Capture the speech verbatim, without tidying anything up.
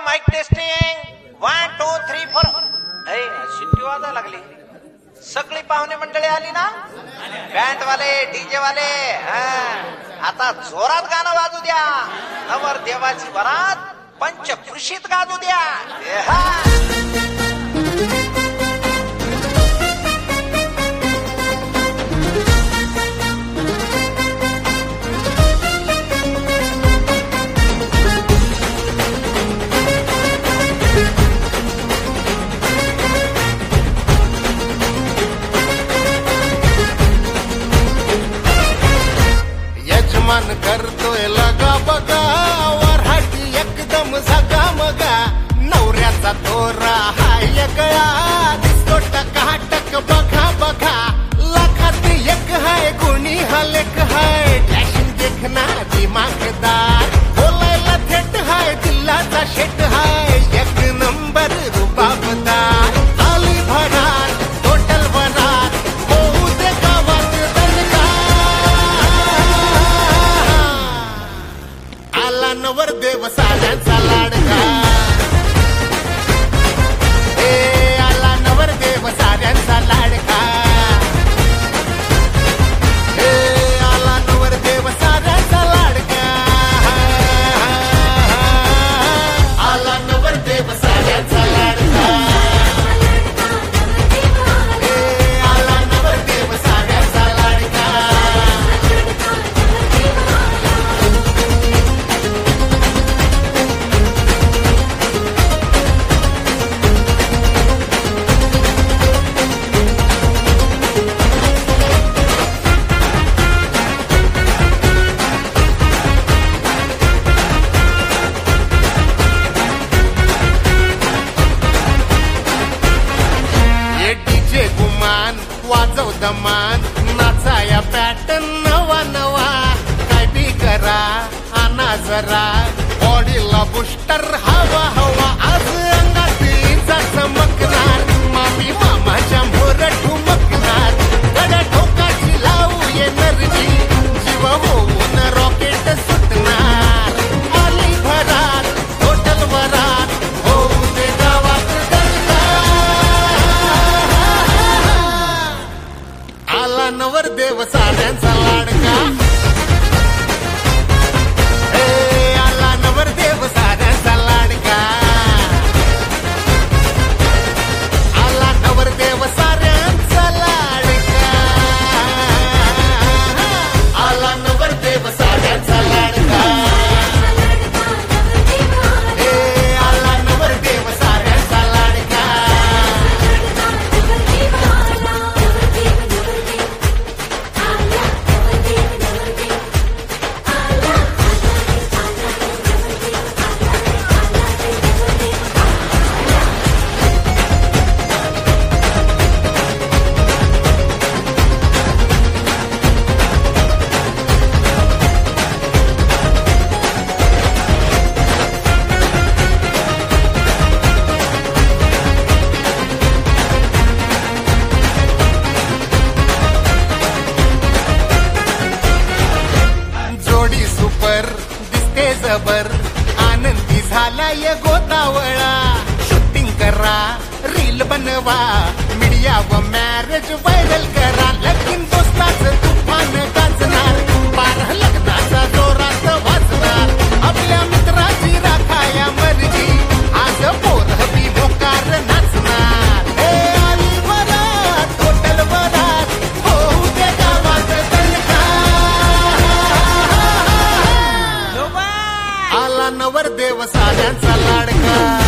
Mic testing one two three four. शिट्टी वाजायला लागली. सगळी पाहुणे मंडळी आली ना, बँड वाले डीजे वाले. आता जोरात गाणं वाजू द्या. नवर देवाची वरात पंचकृषीत गाजू द्या. यजमान करतोय लगा बघा, वराठी एकदम सगा मगा. नवऱ्याचा तोरा हाय गळा, दिसतो टकाटक बघा बघा. लाखात एक हाय गुणी हा लेख हाय, डॅशिंग देखना दिमागदार. बोलायला थेट हाय दिल्लाचा शेट हाय, एक नंबर रुबाबदार. आली भरात टोटल वरात, होऊ दे गावात दणका. आला नवर देव साऱ्यांचा लाडका. ए आला नवर देव साऱ्यांचा लाडका. ए आला नवर देव साऱ्यांचा लाडका. आला नवर देव साऱ्यांचा लाडका. ए आला नवर देव साऱ्यांचा लाडका. ये डीजे गुमान वाजव दमान, नाचाया पॅटर्न नवा नवा. काय बी करा आणा जरा, बॉडीला बुस्टर हवा हवा. आज अंगात इजा चमकणार, मामी मामाच्या मोर ठुमकणार. गड्या ठोकाची लावू एनर्जी, जीव होऊन रॉकेट सुटणार. आली भरात टोटल वरात, होऊ दे गावात दणका. आला नवर देव साऱ्यांचा लाडका. ए आला नवर देव साऱ्यांचा लाडका. आला नवर देव साऱ्यांचा लाडका. आला नवर देव साऱ्यांचा लाडका. ए आला नवर देव साऱ्यांचा लाडका. जोडी सुपर दिसते जबर, आनंदी झालाय गोतावळा. शूटिंग करा रील बनवा, मीडिया व मॅरेज व्हायरल करा. लगीन दोस्ताच तुफान गाजणार, बारा लग्नाचा जोरात वाजणार. आपल्या मित्राची राखाया मर्जी, आज पोर बी मोकार नाचणार. ए आली वरात टोटल वरात, होऊ दे गावात दणका. आला नवर देव साऱ्यांचा लाडका.